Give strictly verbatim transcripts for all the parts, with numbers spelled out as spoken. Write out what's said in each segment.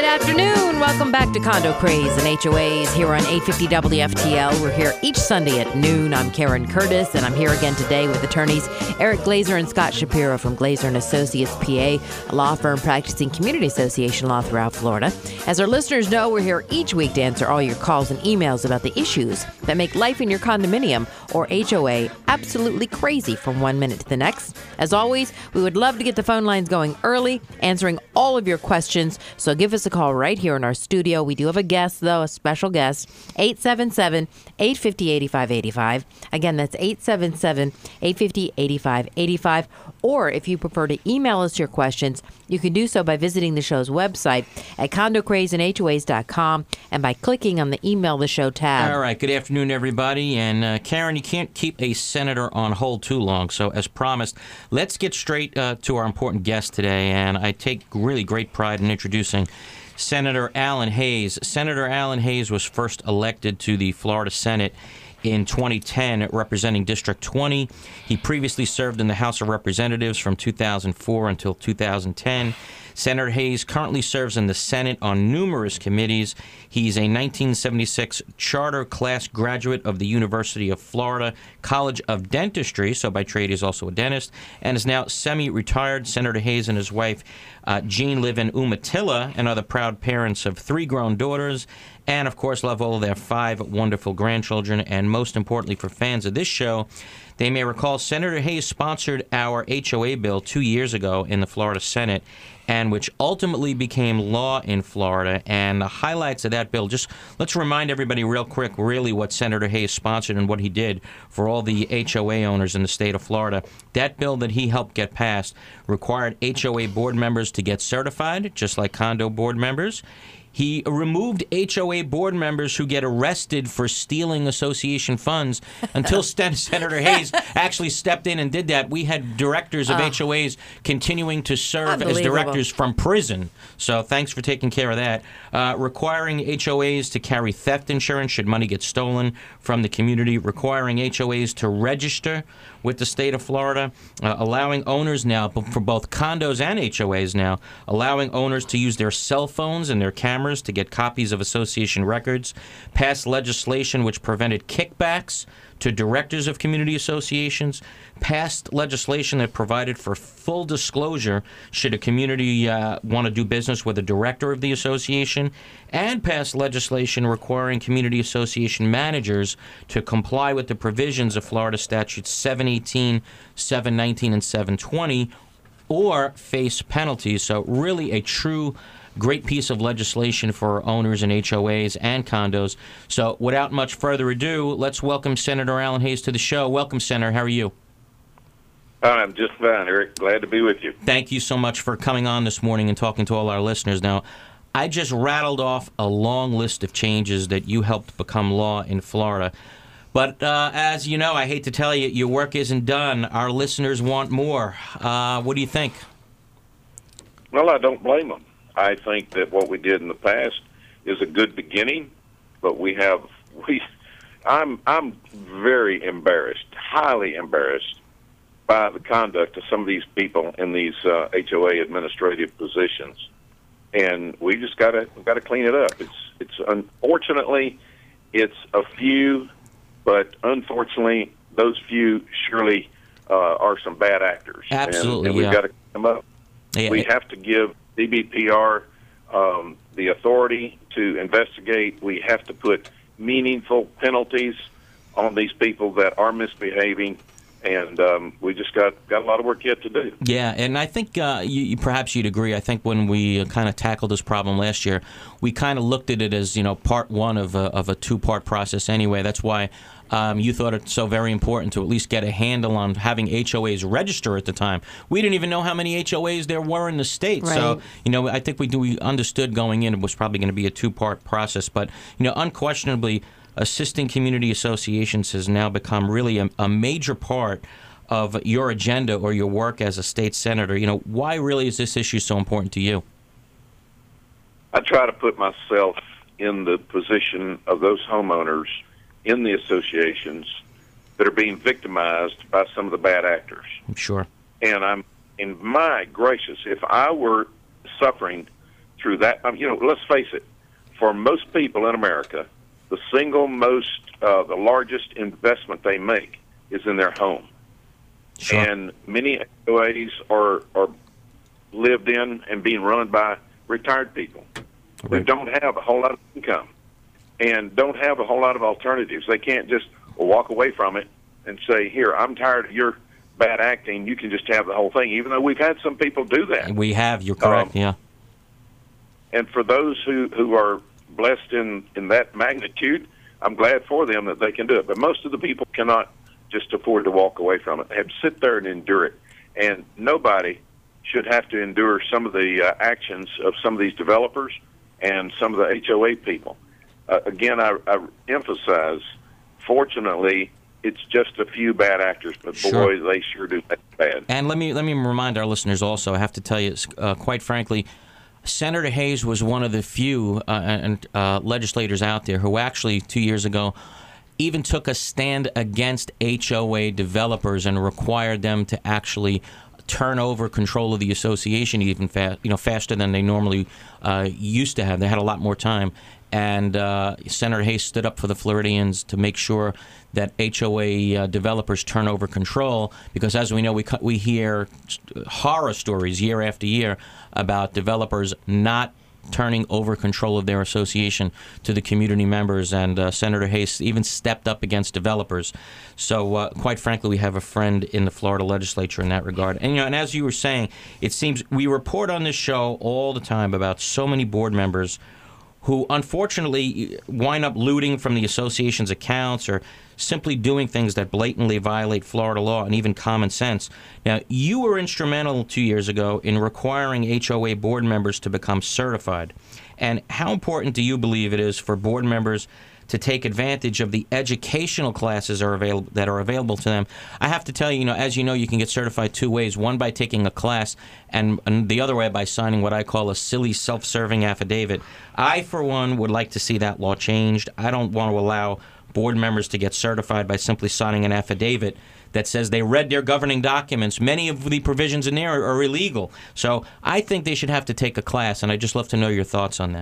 afternoon. Welcome back to Condo Craze and H O As here on eight fifty W F T L. We're here each Sunday at noon. I'm Karen Curtis, and I'm here again today with attorneys Eric Glazer and Scott Shapiro from Glazer and Associates P A, a law firm practicing community association law throughout Florida. As our listeners know, we're here each week to answer all your calls and emails about the issues that make life in your condominium or H O A absolutely crazy from one minute to the next. As always, we would love to get the phone lines going early, answering all of your questions, so give us a call right here in our studio. We do have a guest, though, a special guest, eight seven seven, eight five zero, eight five eight five. Again, that's eight seven seven, eight five zero, eight five eight five. Or if you prefer to email us your questions, you can do so by visiting the show's website at condo craze and H O As dot com and by clicking on the Email the Show tab. All right. Good afternoon, everybody. And uh, Karen, you can't keep a senator on hold too long. So as promised, let's get straight uh, to our important guest today. And I take really great pride in introducing Senator Alan Hayes. Senator Alan Hayes was first elected to the Florida Senate in twenty ten, representing District twenty. He previously served in the House of Representatives from two thousand four until two thousand ten. Senator Hayes currently serves in the Senate on numerous committees. He's a nineteen seventy-six charter class graduate of the University of Florida College of Dentistry, so by trade he's also a dentist, and is now semi-retired. Senator Hayes and his wife, uh, Jean, live in Umatilla and are the proud parents of three grown daughters and, of course, love all of their five wonderful grandchildren. And most importantly for fans of this show, they may recall Senator Hayes sponsored our H O A bill two years ago in the Florida Senate, and which ultimately became law in Florida. And the highlights of that bill, just let's remind everybody real quick really what Senator Hayes sponsored and what he did for all the H O A owners in the state of Florida. That bill that he helped get passed required H O A board members to get certified, just like condo board members. He removed H O A board members who get arrested for stealing association funds. Until Senator Hayes actually stepped in and did that, we had directors of oh. H O As continuing to serve as directors from prison. So thanks for taking care of that. Uh, requiring H O As to carry theft insurance should money get stolen from the community. Requiring H O As to register with the state of Florida. Uh, allowing owners now, for both condos and H O As now, allowing owners to use their cell phones and their cameras to get copies of association records. Passed legislation which prevented kickbacks to directors of community associations. Passed legislation that provided for full disclosure should a community uh, want to do business with a director of the association. And passed legislation requiring community association managers to comply with the provisions of Florida statutes seven eighteen, seven nineteen, and seven twenty, or face penalties. So really a true great piece of legislation for owners in H O As and condos. So without much further ado, let's welcome Senator Alan Hayes to the show. Welcome, Senator. How are you? I'm just fine, Eric. Glad to be with you. Thank you so much for coming on this morning and talking to all our listeners. Now, I just rattled off a long list of changes that you helped become law in Florida. But uh, as you know, I hate to tell you, your work isn't done. Our listeners want more. Uh, what do you think? Well, I don't blame them. I think that what we did in the past is a good beginning, but we have we. I'm I'm very embarrassed, highly embarrassed by the conduct of some of these people in these uh, H O A administrative positions, and we just gotta got to clean it up. It's it's unfortunately it's a few, but unfortunately those few surely uh, are some bad actors. Absolutely, and, and we've yeah. got to clean them up. Yeah, we it, have to give D B P R um, the authority to investigate. We have to put meaningful penalties on these people that are misbehaving, and um, we just got, got a lot of work yet to do. Yeah, and I think uh, you, you, perhaps you'd agree. I think when we kind of tackled this problem last year, we kind of looked at it as, you know, part one of a, of a two-part process anyway. That's why Um, you thought it so very important to at least get a handle on having H O As register at the time. We didn't even know how many H O As there were in the state. Right. So, you know, I think we do, we understood going in it was probably going to be a two-part process. But, you know, unquestionably, assisting community associations has now become really a, a major part of your agenda or your work as a state senator. You know, why really is this issue so important to you? I try to put myself in the position of those homeowners in the associations that are being victimized by some of the bad actors. I'm sure. And I'm, in my gracious, if I were suffering through that. Um, you know, let's face it. For most people in America, the single most, uh, the largest investment they make is in their home. Sure. And many H O As are are lived in and being run by retired people who Right. don't have a whole lot of income and don't have a whole lot of alternatives. They can't just walk away from it and say, here, I'm tired of your bad acting. You can just have the whole thing, even though we've had some people do that. We have. You're correct. Um, yeah. And for those who, who are blessed in, in that magnitude, I'm glad for them that they can do it. But most of the people cannot just afford to walk away from it. They have to sit there and endure it. And nobody should have to endure some of the uh, actions of some of these developers and some of the H O A people. Uh, again, I, I emphasize, fortunately, it's just a few bad actors, but boy, Sure. they sure do that bad. And let me let me remind our listeners also, I have to tell you, uh, quite frankly, Senator Hayes was one of the few uh, and, uh, legislators out there who actually, two years ago, even took a stand against H O A developers and required them to actually turn over control of the association even fa- you know, faster than they normally uh, used to have. They had a lot more time. And uh, Senator Hayes stood up for the Floridians to make sure that H O A uh, developers turn over control, because as we know, we we hear horror stories year after year about developers not turning over control of their association to the community members, and uh, Senator Hayes even stepped up against developers. So, uh, quite frankly, we have a friend in the Florida legislature in that regard. And, you know, and as you were saying, it seems we report on this show all the time about so many board members who unfortunately wind up looting from the association's accounts or simply doing things that blatantly violate Florida law and even common sense. Now, you were instrumental two years ago in requiring H O A board members to become certified. And how important do you believe it is for board members to take advantage of the educational classes are available that are available to them? I have to tell you, you know, as you know, you can get certified two ways: one by taking a class, and, and the other way by signing what I call a silly self-serving affidavit. I, for one, would like to see that law changed. I don't want to allow board members to get certified by simply signing an affidavit that says they read their governing documents. Many of the provisions in there are, are illegal. So I think they should have to take a class, and I'd just love to know your thoughts on that.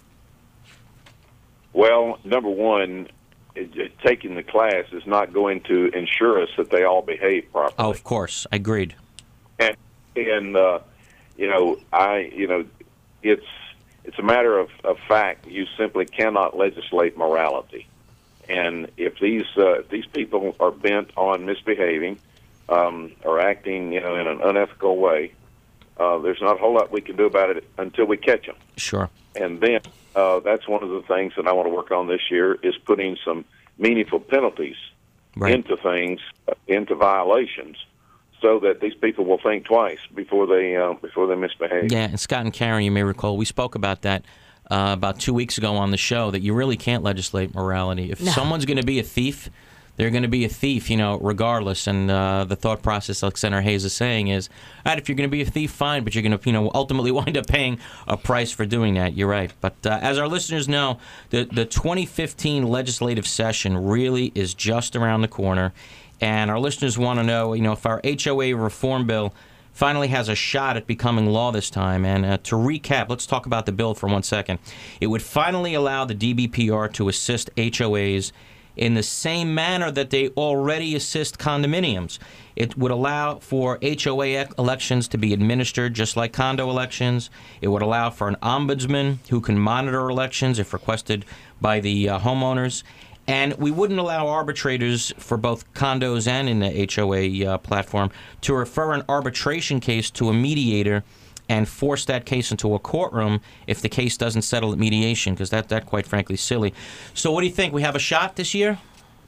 Well, number one, it, it, taking the class is not going to ensure us that they all behave properly. Oh, of course. Agreed. And, and uh, you know, I, you know, it's it's a matter of, of fact. You simply cannot legislate morality. And if these uh, if these people are bent on misbehaving um, or acting, you know, in an unethical way, uh, there's not a whole lot we can do about it until we catch them. Sure. And then uh, that's one of the things that I want to work on this year is putting some meaningful penalties Right. into things, uh, into violations, so that these people will think twice before they uh, before they misbehave. Yeah, and Scott and Karen, you may recall, we spoke about that uh, about two weeks ago on the show, that you really can't legislate morality. If No. someone's going to be a thief, they're going to be a thief, you know, regardless. And uh, the thought process, like Senator Hayes is saying, is, all right, if you're going to be a thief, fine, but you're going to, you know, ultimately wind up paying a price for doing that. You're right. But uh, as our listeners know, the, the twenty fifteen legislative session really is just around the corner. And our listeners want to know, you know, if our H O A reform bill finally has a shot at becoming law this time. And uh, to recap, let's talk about the bill for one second. It would finally allow the D B P R to assist H O As in the same manner that they already assist condominiums. It would allow for H O A elections to be administered just like condo elections. It would allow for an ombudsman who can monitor elections if requested by the uh, homeowners. And we wouldn't allow arbitrators for both condos and in the H O A uh, platform to refer an arbitration case to a mediator and force that case into a courtroom if the case doesn't settle at mediation, because that, that, quite frankly, is silly. So what do you think? We have a shot this year?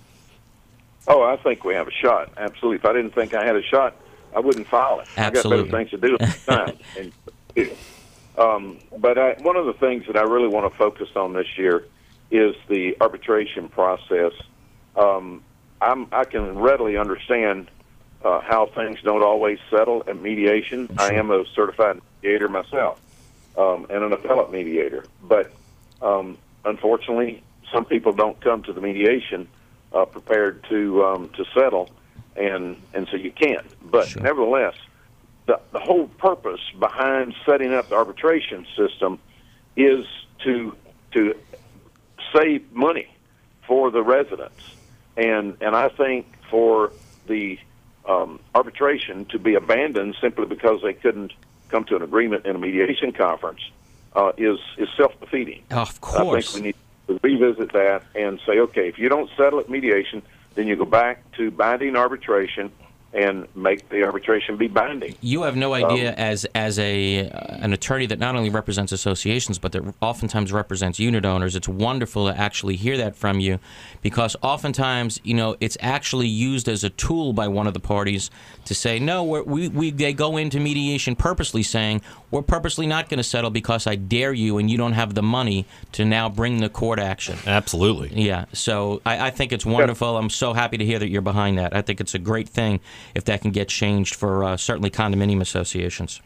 Oh, I think we have a shot. Absolutely. If I didn't think I had a shot, I wouldn't file it. Absolutely. I got better things to do at the time. and, um, but I, one of the things that I really want to focus on this year is the arbitration process. Um, I'm, I can readily understand uh, how things don't always settle at mediation. Sure. I am a certified mediator myself um, and an appellate mediator. But um, unfortunately, some people don't come to the mediation uh, prepared to um, to settle, and, and so you can't. But sure. Nevertheless, the, the whole purpose behind setting up the arbitration system is to to save money for the residents, and and I think for the um, arbitration to be abandoned simply because they couldn't come to an agreement in a mediation conference uh, is is self-defeating. Of course. I think we need to revisit that and say, okay, if you don't settle at mediation, then you go back to binding arbitration and make the arbitration be binding. You have no idea, Um, as as a uh, an attorney that not only represents associations but that oftentimes represents unit owners. It's wonderful to actually hear that from you, because oftentimes, you know, it's actually used as a tool by one of the parties to say, no, we're, we we they go into mediation purposely saying, we're purposely not going to settle because I dare you and you don't have the money to now bring the court action. Absolutely. Yeah, so I, I think it's wonderful. I'm so happy to hear that you're behind that. I think it's a great thing if that can get changed for uh, certainly condominium associations.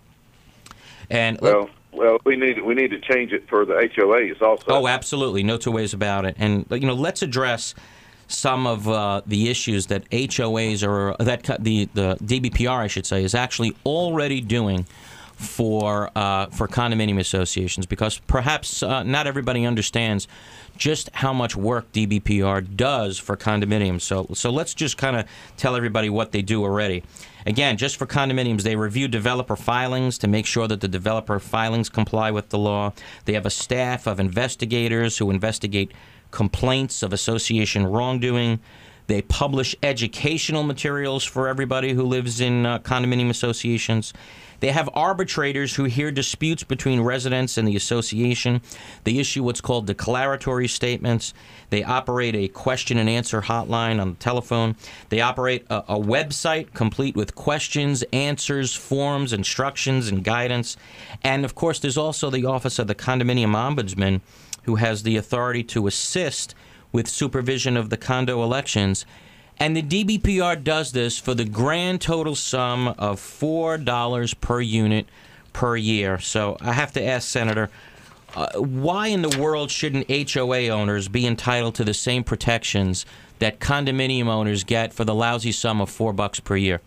And Well, well, we need we need to change it for the H O As also. oh, absolutely, no two ways about it. And you know, let's address some of uh, the issues that H O As or that co- the the D B P R, I should say, is actually already doing for uh, for condominium associations, because perhaps uh, not everybody understands just how much work D B P R does for condominiums. So so let's just kind of tell everybody what they do already. Again, just for condominiums, they review developer filings to make sure that the developer filings comply with the law. They have a staff of investigators who investigate complaints of association wrongdoing. They publish educational materials for everybody who lives in uh, condominium associations. They have arbitrators who hear disputes between residents and the association. They issue what's called declaratory statements. They operate a question and answer hotline on the telephone. They operate a, a website complete with questions, answers, forms, instructions, and guidance. And, of course, there's also the Office of the Condominium Ombudsman, who has the authority to assist with supervision of the condo elections. And the D B P R does this for the grand total sum of four dollars per unit per year. So I have to ask, Senator, uh, why in the world shouldn't H O A owners be entitled to the same protections that condominium owners get for the lousy sum of four bucks per year?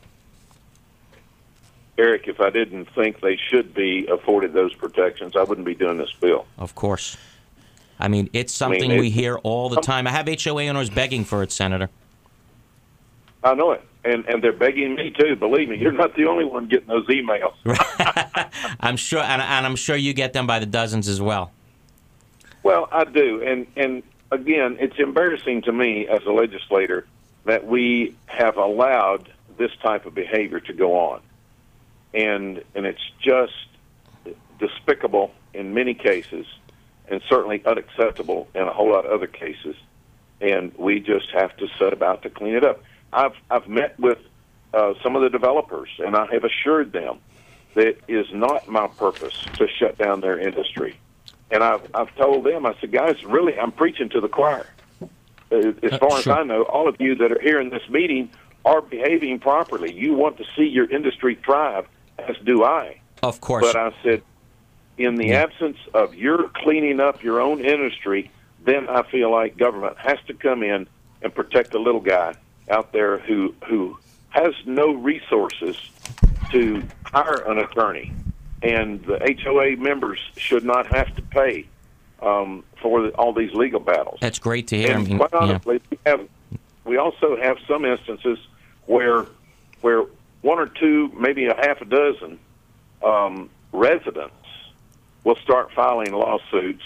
Eric, if I didn't think they should be afforded those protections, I wouldn't be doing this bill. Of course. I mean, it's something I mean, we it- hear all the time. I have H O A owners begging for it, Senator. I know it, and and they're begging me too. Believe me, you're not the only one getting those emails. I'm sure, and, and I'm sure you get them by the dozens as well. Well, I do, and and again, it's embarrassing to me as a legislator that we have allowed this type of behavior to go on, and and it's just despicable in many cases, and certainly unacceptable in a whole lot of other cases, and we just have to set about to clean it up. I've I've met with uh, some of the developers, and I have assured them that it is not my purpose to shut down their industry. And I've I've told them, I said, guys, really, I'm preaching to the choir. Uh, As far as sure. I know, all of you that are here in this meeting are behaving properly. You want to see your industry thrive, as do I. Of course. But I said, in the Yeah. absence of your cleaning up your own industry, then I feel like government has to come in and protect the little guy out there who who has no resources to hire an attorney, and the H O A members should not have to pay um, for the, all these legal battles. That's great to hear. And I mean, quite yeah. honestly, we have we also have some instances where where one or two, maybe a half a dozen um, residents will start filing lawsuits,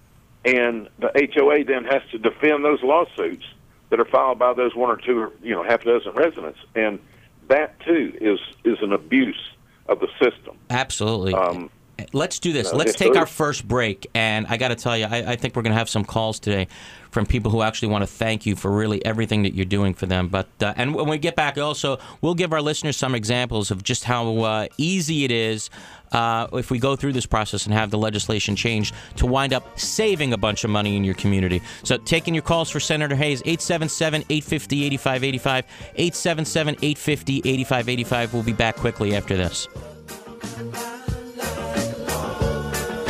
and the H O A then has to defend those lawsuits that are filed by those one or two, or, you know, half a dozen residents, and that too is is an abuse of the system. Absolutely. Um, Let's do this. no, Let's it's take really- our first break. And I got to tell you, I, I think we're going to have some calls today from people who actually want to thank you for really everything that you're doing for them. But uh, and when we get back, also, we'll give our listeners some examples of just how uh, easy it is uh, if we go through this process and have the legislation changed to wind up saving a bunch of money in your community. So taking your calls for Senator Hayes, eight seven seven, eight five zero, eight five eight five, eight seven seven, eight five zero, eight five eight five. We'll be back quickly after this.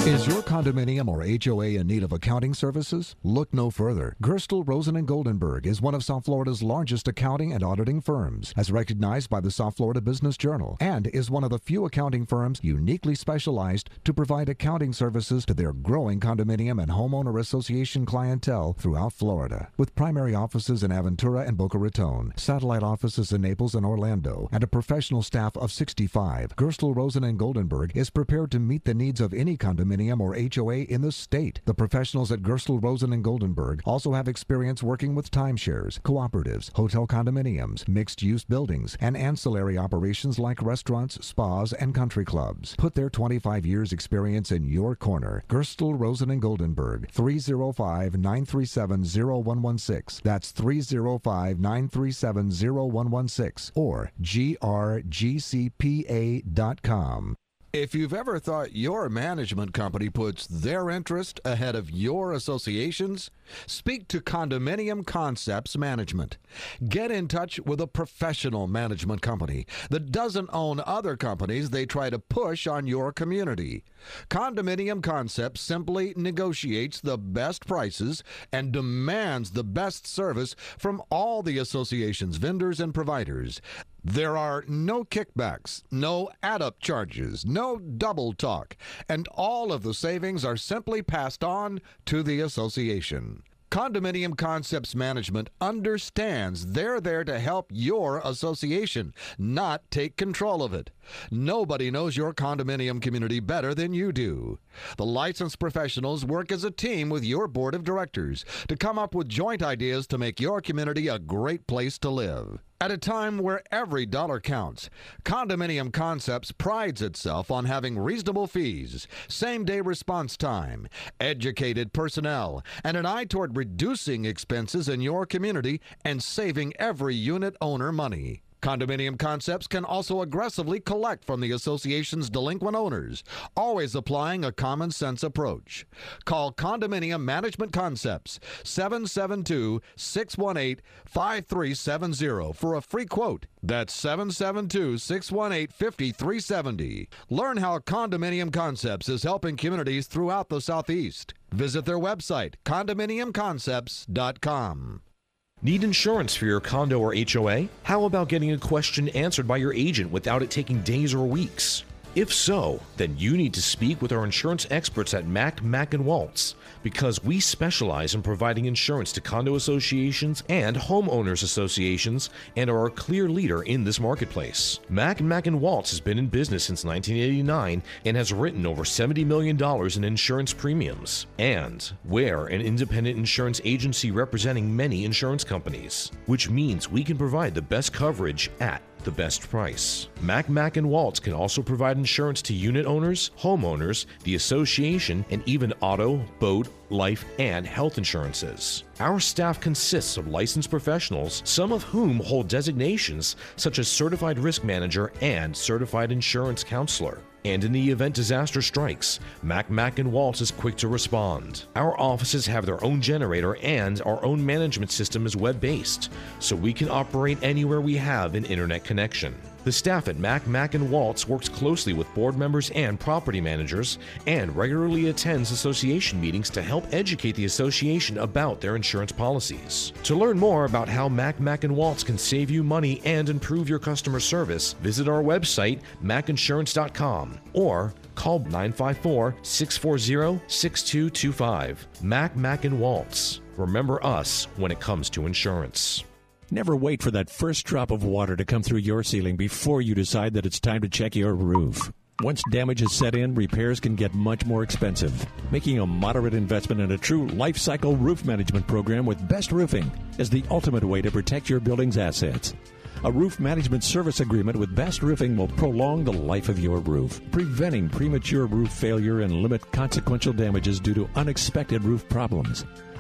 Is your condominium or H O A in need of accounting services? Look no further. Gerstel, Rosen and Goldenberg is one of South Florida's largest accounting and auditing firms, as recognized by the South Florida Business Journal, and is one of the few accounting firms uniquely specialized to provide accounting services to their growing condominium and homeowner association clientele throughout Florida. With primary offices in Aventura and Boca Raton, satellite offices in Naples and Orlando, and a professional staff of sixty-five, Gerstel, Rosen and Goldenberg is prepared to meet the needs of any condominium or H O A in the state. The professionals at Gerstel, Rosen and Goldenberg also have experience working with timeshares, cooperatives, hotel condominiums, mixed-use buildings, and ancillary operations like restaurants, spas, and country clubs. Put their twenty-five years experience in your corner. Gerstel, Rosen and Goldenberg, three oh five, nine three seven, oh one one six. That's three oh five, nine three seven, oh one one six or G R G C P A dot com. If you've ever thought your management company puts their interest ahead of your association's, speak to Condominium Concepts Management. Get in touch with a professional management company that doesn't own other companies they try to push on your community. Condominium Concepts simply negotiates the best prices and demands the best service from all the association's vendors and providers. There are no kickbacks, no add-up charges, no double talk, and all of the savings are simply passed on to the association. Condominium Concepts Management understands they're there to help your association, not take control of it. Nobody knows your condominium community better than you do. The licensed professionals work as a team with your board of directors to come up with joint ideas to make your community a great place to live. At a time where every dollar counts, Condominium Concepts prides itself on having reasonable fees, same-day response time, educated personnel, and an eye toward reducing expenses in your community and saving every unit owner money. Condominium Concepts can also aggressively collect from the association's delinquent owners, always applying a common-sense approach. Call Condominium Management Concepts, seven seven two, six one eight, five three seven zero for a free quote. That's seven seven two, six one eight, five three seven zero. Learn how Condominium Concepts is helping communities throughout the Southeast. Visit their website, condominium concepts dot com. Need insurance for your condo or H O A? How about getting a question answered by your agent without it taking days or weeks? If so, then you need to speak with our insurance experts at Mack, Mack and Waltz, because we specialize in providing insurance to condo associations and homeowners associations and are a clear leader in this marketplace. Mack, Mack and Waltz has been in business since nineteen eighty-nine and has written over seventy million dollars in insurance premiums. And we're an independent insurance agency representing many insurance companies, which means we can provide the best coverage at the best price. Mack, Mack and Waltz can also provide insurance to unit owners, homeowners, the association, and even auto, boat, life, and health insurances. Our staff consists of licensed professionals, some of whom hold designations such as Certified Risk Manager and Certified Insurance Counselor. And in the event disaster strikes, Mack, Mack and Waltz is quick to respond. Our offices have their own generator and our own management system is web-based, so we can operate anywhere we have an internet connection. The staff at Mack, Mack and Waltz works closely with board members and property managers and regularly attends association meetings to help educate the association about their insurance policies. To learn more about how Mack, Mack and Waltz can save you money and improve your customer service, visit our website, mack insurance dot com, or call nine five four, six four zero, six two two five. Mack, Mack and Waltz. Remember us when it comes to insurance. Never wait for that first drop of water to come through your ceiling before you decide that it's time to check your roof. Once damage is set in, repairs can get much more expensive. Making a moderate investment in a true life cycle roof management program with Best Roofing is the ultimate way to protect your building's assets. A roof management service agreement with Best Roofing will prolong the life of your roof, preventing premature roof failure and limit consequential damages due to unexpected roof problems.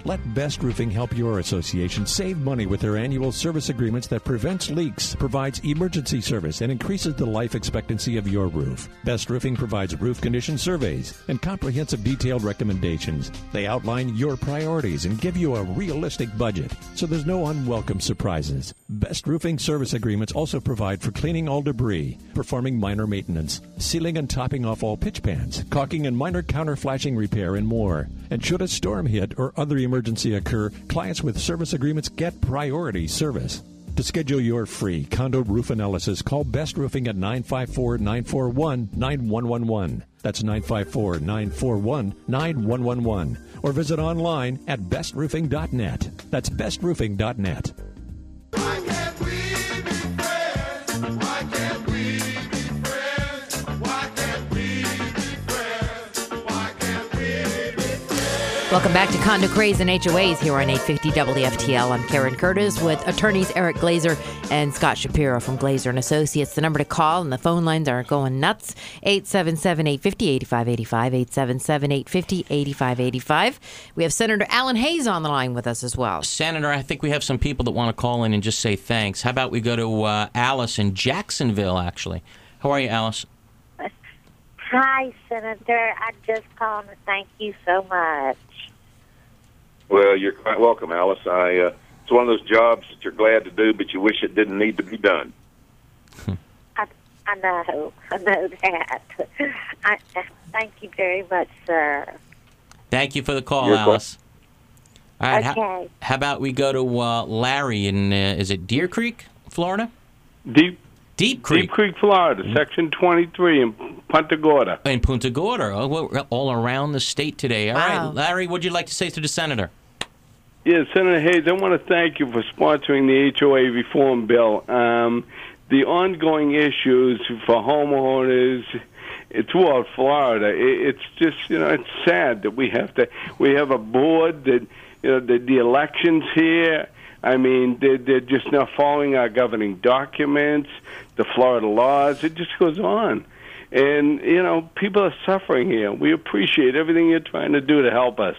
Let Best Roofing help your association save money with their annual service agreements that prevents leaks, provides emergency service, and increases the life expectancy of your roof. Best Roofing provides roof condition surveys and comprehensive detailed recommendations. They outline your priorities and give you a realistic budget, so there's no unwelcome surprises. Best Roofing service agreements also provide for cleaning all debris, performing minor maintenance, sealing and topping off all pitch pans, caulking and minor counter flashing repair, and more. And should a storm hit or other emergency occur, clients with service agreements get priority service. To schedule your free condo roof analysis, call Best Roofing at nine five four, nine four one, nine one one one. That's nine five four, nine four one, nine one one one. Or visit online at best roofing dot net. That's best roofing dot net. Why can't we be friends? Why can't we be friends? Why can't we be friends? Why can't we be friends? Welcome back to Condo Craze and H O As here on eight fifty W F T L. I'm Karen Curtis with attorneys Eric Glazer and Scott Shapiro from Glazer and Associates. The number to call and the phone lines are going nuts. eight seven seven, eight five zero, eight five eight five, eight seven seven, eight five zero, eight five eight five. We have Senator Alan Hayes on the line with us as well. Senator, I think we have some people that want to call in and just say thanks. How about we go to uh, Alice in Jacksonville, actually. How are you, Alice? Hi, Senator. I just called to thank you so much. Well, you're quite welcome, Alice. I, uh, it's one of those jobs that you're glad to do, but you wish it didn't need to be done. I, I know. I know that. I, thank you very much, sir. Thank you for the call, You're Alice. All right. Okay. How, how about we go to uh, Larry in, uh, is it Deer Creek, Florida? Deep Deep Creek. Deep Creek, Florida, Section twenty-three in Punta Gorda. In Punta Gorda. Oh, we're all around the state today. All Wow. right, Larry, what would you like to say to the senator? Yeah, Senator Hayes, I want to thank you for sponsoring the H O A reform bill. Um, the ongoing issues for homeowners throughout Florida, it, it's just, you know, it's sad that we have to, we have a board that, you know, the, the elections here, I mean, they're, they're just not following our governing documents, the Florida laws. It just goes on. And, you know, people are suffering here. We appreciate everything you're trying to do to help us.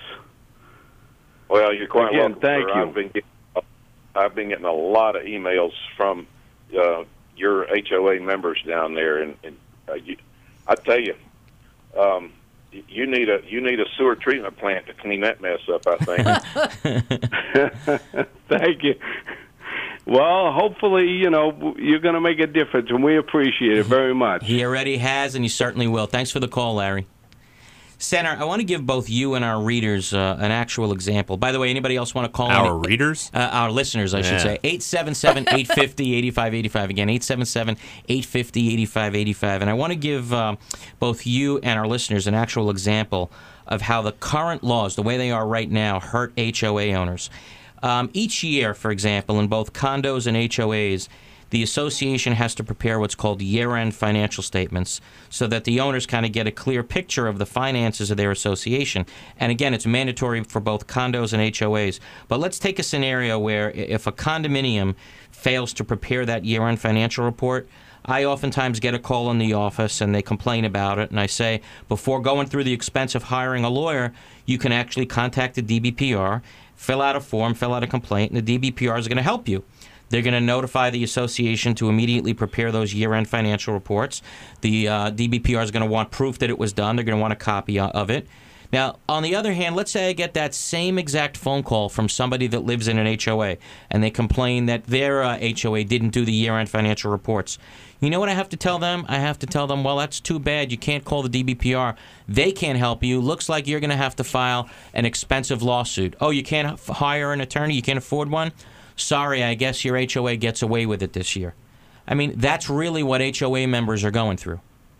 Well, you're quite Again, welcome. thank sir. you. I've been, getting, I've been getting a lot of emails from uh, your H O A members down there, and, and uh, you, I tell you, um, you need a you need a sewer treatment plant to clean that mess up, I think. Thank you. Well, hopefully, you know, you're going to make a difference, and we appreciate it very much. He already has, and he certainly will. Thanks for the call, Larry. Senator, I want to give both you and our readers uh, an actual example. By the way, anybody else want to call Our in? readers? Uh, our listeners, I Yeah. should say. eight seven seven, eight five zero, eight five eight five. Again, eight seven seven, eight five zero, eight five eight five. And I want to give uh, both you and our listeners an actual example of how the current laws, the way they are right now, hurt H O A owners. Um, each year, for example, in both condos and H O As, the association has to prepare what's called year-end financial statements so that the owners kind of get a clear picture of the finances of their association. And again, it's mandatory for both condos and H O As. But let's take a scenario where if a condominium fails to prepare that year-end financial report, I oftentimes get a call in the office and they complain about it, and I say, before going through the expense of hiring a lawyer, you can actually contact the D B P R, fill out a form, fill out a complaint, and the D B P R is going to help you. They're going to notify the association to immediately prepare those year-end financial reports. The uh, D B P R is going to want proof that it was done. They're going to want a copy of it. Now, on the other hand, let's say I get that same exact phone call from somebody that lives in an H O A, and they complain that their uh, H O A didn't do the year-end financial reports. You know what I have to tell them? I have to tell them, well, that's too bad. You can't call the D B P R. They can't help you. Looks like you're going to have to file an expensive lawsuit. Oh, you can't f- hire an attorney? You can't afford one? Sorry, I guess your H O A gets away with it this year. I mean, that's really what H O A members are going through.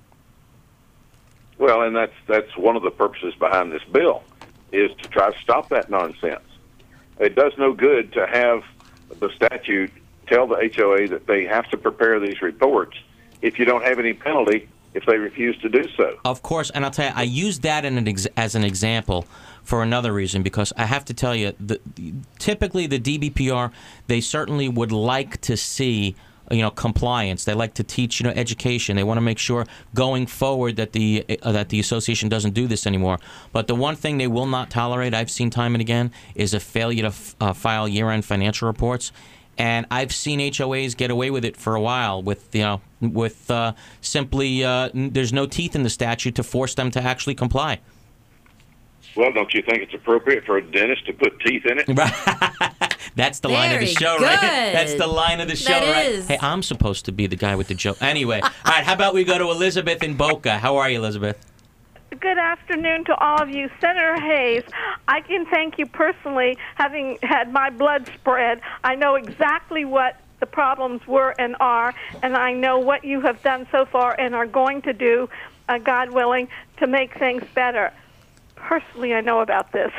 Well, and that's that's one of the purposes behind this bill, is to try to stop that nonsense. It does no good to have the statute tell the H O A that they have to prepare these reports if you don't have any penalty if they refuse to do so. Of course, and I'll tell you, I use that in an ex- as an example for another reason, because I have to tell you, the, typically the D B P R, they certainly would like to see you know, compliance. They like to teach, you know, education. They want to make sure going forward that the uh, that the association doesn't do this anymore. But the one thing they will not tolerate, I've seen time and again, is a failure to f- uh, file year-end financial reports. And I've seen H O As get away with it for a while with, you know, with uh, simply uh, there's no teeth in the statute to force them to actually comply. Well, don't you think it's appropriate for a dentist to put teeth in it? That's the line of the Very show, good. right? That's the line of the show, That right? is. Hey, I'm supposed to be the guy with the joke. Anyway, all right, how about we go to Elizabeth in Boca? How are you, Elizabeth? Good afternoon to all of you. Senator Hayes, I can thank you personally. Having had my blood spread, I know exactly what the problems were and are, and I know what you have done so far and are going to do, uh, God willing, to make things better. Personally, I know about this.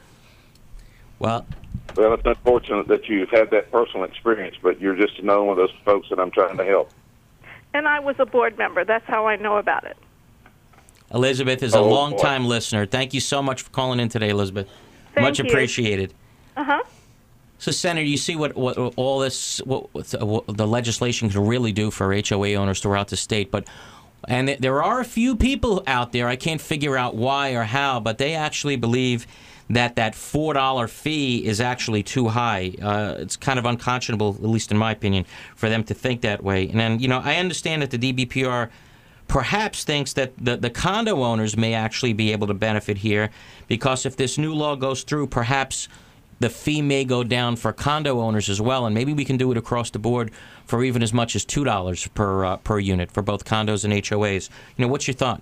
Well, Well, it's unfortunate that you've had that personal experience, but you're just another one of those folks that I'm trying to help. And I was a board member. That's how I know about it. Elizabeth is a Oh, long-time listener. Thank you so much for calling in today, Elizabeth. Thank Much you. appreciated. Uh-huh. So, Senator, you see what, what all this, what, what the legislation can really do for H O A owners throughout the state. But and there are a few people out there, I can't figure out why or how, but they actually believe that that four dollar fee is actually too high. Uh, it's kind of unconscionable, at least in my opinion, for them to think that way. And then, you know, I understand that the D B P R perhaps thinks that the, the condo owners may actually be able to benefit here, because if this new law goes through, perhaps the fee may go down for condo owners as well, and maybe we can do it across the board for even as much as two dollars per uh, per unit for both condos and H O As. You know, what's your thought?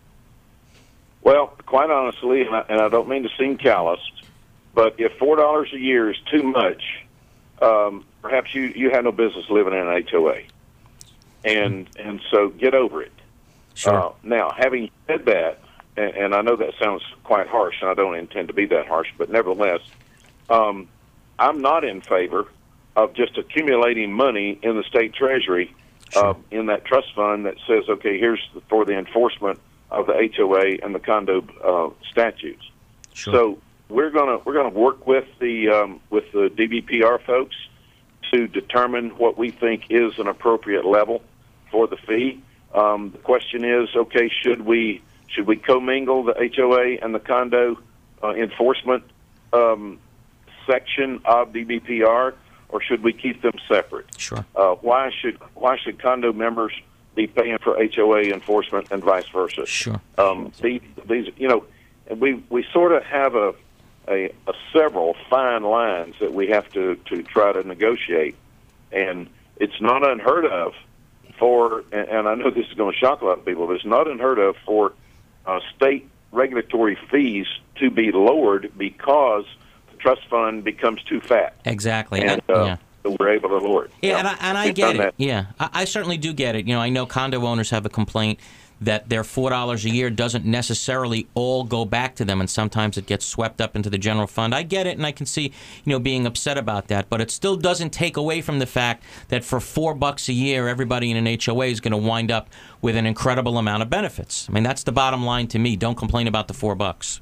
Well, quite honestly, and I, and I don't mean to seem calloused, but if four dollars a year is too much, um, perhaps you, you have no business living in an H O A. And and so get over it. Sure. Uh, now, having said that, and, and I know that sounds quite harsh, and I don't intend to be that harsh, but nevertheless, um, I'm not in favor of just accumulating money in the state treasury Sure. uh, in that trust fund that says, okay, here's for the enforcement of the H O A and the condo uh, statutes. Sure. So we're gonna we're gonna work with the um, with the D B P R folks to determine what we think is an appropriate level for the fee. Um, the question is, okay, should we should we commingle the H O A and the condo uh, enforcement um, section of D B P R, or should we keep them separate? Sure. Uh, why should why should condo members be paying for H O A enforcement and vice versa? Sure. Um, these, these, you know, and we we sort of have a, a a several fine lines that we have to to try to negotiate, and it's not unheard of for, and, and I know this is going to shock a lot of people, but it's not unheard of for uh, state regulatory fees to be lowered because the trust fund becomes too fat. Exactly. And, And- uh, yeah. so we're able to lower it. Yeah, and I, and I We've get done it. that. Yeah, I, I certainly do get it. You know, I know condo owners have a complaint that their four dollars a year doesn't necessarily all go back to them, and sometimes it gets swept up into the general fund. I get it, and I can see, you know, being upset about that, but it still doesn't take away from the fact that for four bucks a year, everybody in an H O A is going to wind up with an incredible amount of benefits. I mean, that's the bottom line to me. Don't complain about the four bucks.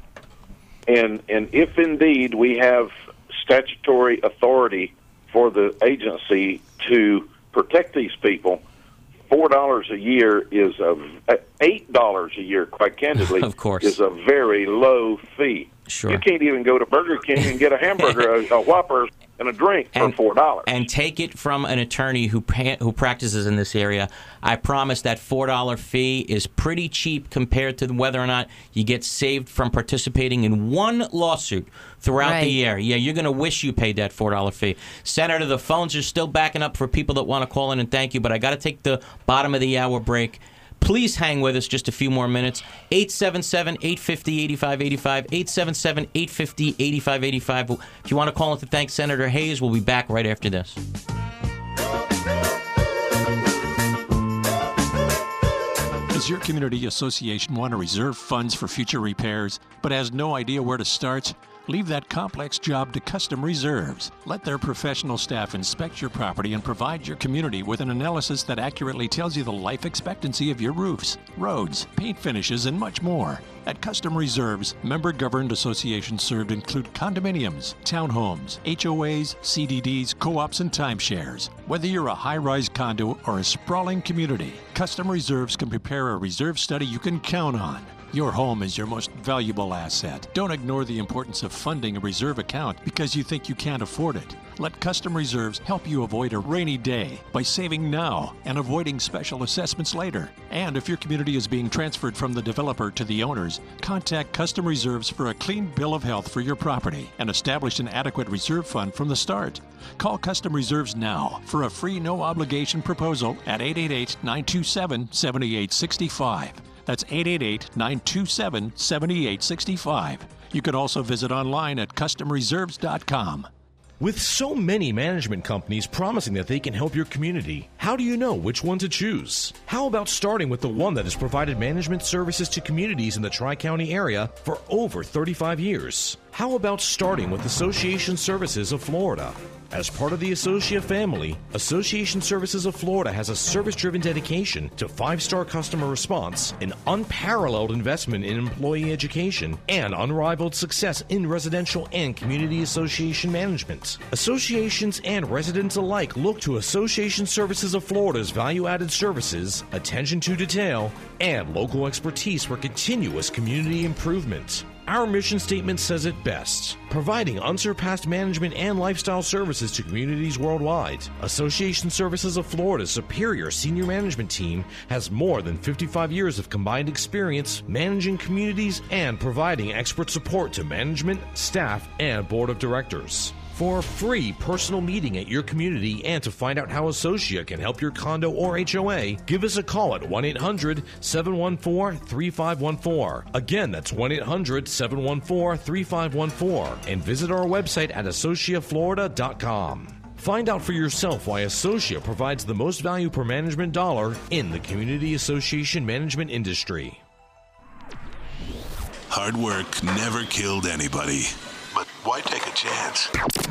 And and if indeed we have statutory authority for the agency to protect these people, four dollars a year is a eight dollars a year. Quite candidly, Of course. is a very low fee. Sure. You can't even go to Burger King and get a hamburger, a, a Whopper, and a drink And- for four dollars. And take it from an attorney who pa- who practices in this area. I promise that four dollar fee is pretty cheap compared to whether or not you get saved from participating in one lawsuit throughout Right. the year. Yeah, you're going to wish you paid that four dollar fee. Senator, the phones are still backing up for people that want to call in and thank you, but I got to take the bottom of the hour break. Please hang with us just a few more minutes. eight seven seven, eight five zero, eight five eight five, eight seven seven, eight five zero, eight five eight five. If you want to call in to thank Senator Hayes, we'll be back right after this. Does your community association want to reserve funds for future repairs but has no idea where to start? Leave that complex job to Custom Reserves. Let their professional staff inspect your property and provide your community with an analysis that accurately tells you the life expectancy of your roofs, roads, paint finishes, and much more. At Custom Reserves, member-governed associations served include condominiums, townhomes, H O As, C D Ds, co-ops, and timeshares. Whether you're a high-rise condo or a sprawling community, Custom Reserves can prepare a reserve study you can count on. Your home is your most valuable asset. Don't ignore the importance of funding a reserve account because you think you can't afford it. Let Custom Reserves help you avoid a rainy day by saving now and avoiding special assessments later. And if your community is being transferred from the developer to the owners, contact Custom Reserves for a clean bill of health for your property and establish an adequate reserve fund from the start. Call Custom Reserves now for a free no-obligation proposal at eight eight eight, nine two seven, seven eight six five. That's eight eight eight, nine two seven, seven eight six five. You can also visit online at custom reserves dot com. With so many management companies promising that they can help your community, how do you know which one to choose? How about starting with the one that has provided management services to communities in the Tri-County area for over thirty-five years? How about starting with Association Services of Florida? As part of the Associa family, Association Services of Florida has a service-driven dedication to five-star customer response, an unparalleled investment in employee education, and unrivaled success in residential and community association management. Associations and residents alike look to Association Services of Florida's value-added services, attention to detail, and local expertise for continuous community improvement. Our mission statement says it best, providing unsurpassed management and lifestyle services to communities worldwide. Association Services of Florida's superior senior management team has more than fifty-five years of combined experience managing communities and providing expert support to management, staff, and board of directors. For a free personal meeting at your community and to find out how Associa can help your condo or H O A, give us a call at one eight hundred, seven one four, three five one four. Again, that's one eight hundred, seven one four, three five one four. And visit our website at associa florida dot com. Find out for yourself why Associa provides the most value per management dollar in the community association management industry. Hard work never killed anybody. But why take a chance?